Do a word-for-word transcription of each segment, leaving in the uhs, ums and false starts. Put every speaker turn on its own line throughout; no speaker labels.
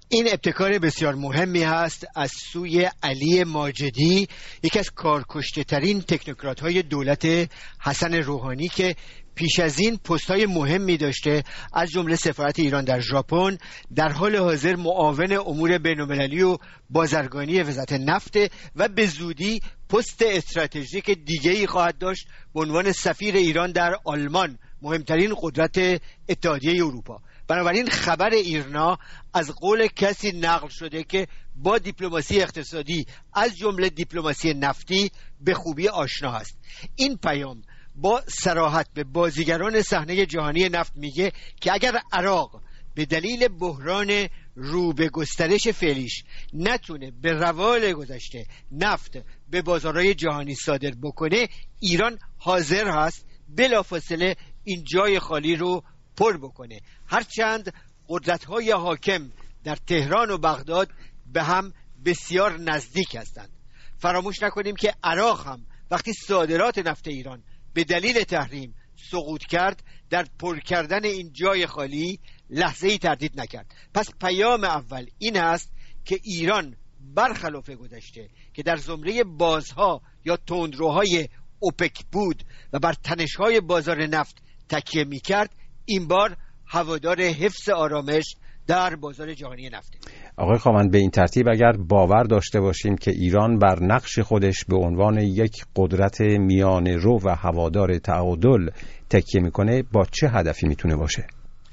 این ابتکار بسیار مهمی هست از سوی علی ماجدی، یکی از کارکشته ترین تکنوکرات های دولت حسن روحانی که پیش از این پست‌های مهمی داشته، از جمله سفارت ایران در ژاپن، در حال حاضر معاون امور بین‌المللی و بازرگانی وزارت نفت و به زودی پست استراتژیک دیگه‌ای خواهد داشت به عنوان سفیر ایران در آلمان، مهمترین قدرت اتحادیه اروپا. بنابراین خبر ایرنا از قول کسی نقل شده که با دیپلماسی اقتصادی از جمله دیپلماسی نفتی به خوبی آشنا است. این پیام با صراحت به بازیگران صحنه جهانی نفت میگه که اگر عراق به دلیل بحران رو به گسترش فعلیش نتونه به روال گذشته نفت به بازارهای جهانی صادر بکنه، ایران حاضر هست بلافاصله این جای خالی رو پر بکنه، هرچند قدرت‌های حاکم در تهران و بغداد به هم بسیار نزدیک هستند. فراموش نکنیم که عراق هم وقتی صادرات نفت ایران به دلیل تحریم سقوط کرد، در پر کردن این جای خالی لحظه‌ای تردید نکرد. پس پیام اول این است که ایران برخلاف گذشته که در زمره بازها یا تندروهای اوپک بود و بر تنش‌های بازار نفت تکیه می‌کرد، این بار هوادار حفظ آرامش در بازار جهانی نفت.
آقای خاوند، به این ترتیب اگر باور داشته باشیم که ایران بر نقش خودش به عنوان یک قدرت میانه رو و هوادار تعادل تکیه میکنه، با چه هدفی میتونه باشه؟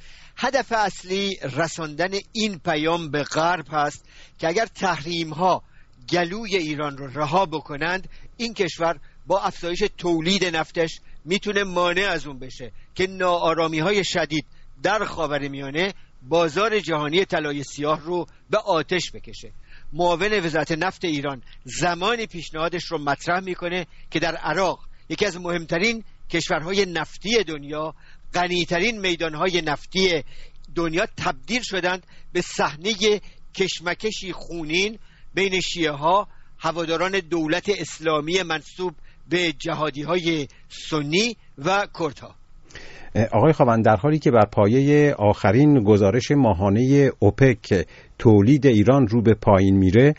هدف اصلی رساندن این پیام به غرب هست که اگر تحریم ها گلوی ایران رو رها بکنند، این کشور با افزایش تولید نفتش میتونه مانع از اون بشه که ناآرامی های شدید در خاورمیانه بازار جهانی طلای سیاه رو به آتش بکشه. معاون وزارت نفت ایران زمانی پیشنهادش رو مطرح میکنه که در عراق، یکی از مهمترین کشورهای نفتی دنیا، غنیترین میدانهای نفتی دنیا، تبدیل شدند به صحنه کشمکشی خونین بین شیعه ها، هواداران دولت اسلامی منسوب به جهادی های سنی و کردها.
آقای خاوند، در حالی که بر پایه آخرین گزارش ماهانه اوپک تولید ایران رو به پایین میره،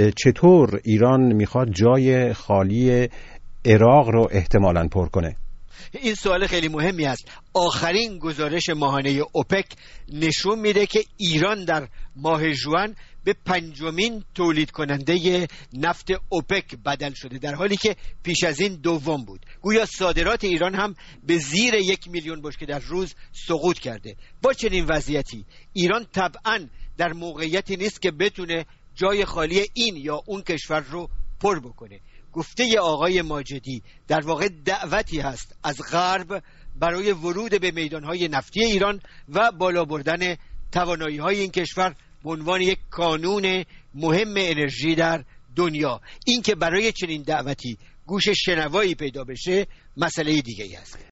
چطور ایران میخواد جای خالی عراق رو احتمالاً پر کنه؟
این سوال خیلی مهمی است. آخرین گزارش ماهانه اوپک نشون میده که ایران در ماه ژوئن به پنجمین تولید کننده نفت اوپک بدل شده، در حالی که پیش از این دوم بود. گویا صادرات ایران هم به زیر یک میلیون بشکه در روز سقوط کرده. با چنین وضعیتی ایران طبعاً در موقعیتی نیست که بتونه جای خالی این یا اون کشور رو پر بکنه. گفته آقای ماجدی در واقع دعوتی هست از غرب برای ورود به میدانهای نفتی ایران و بالا بردن توانایی‌های این کشور به عنوان یک کانون مهم انرژی در دنیا. این که برای چنین دعوتی گوش شنوایی پیدا بشه مسئله دیگه است.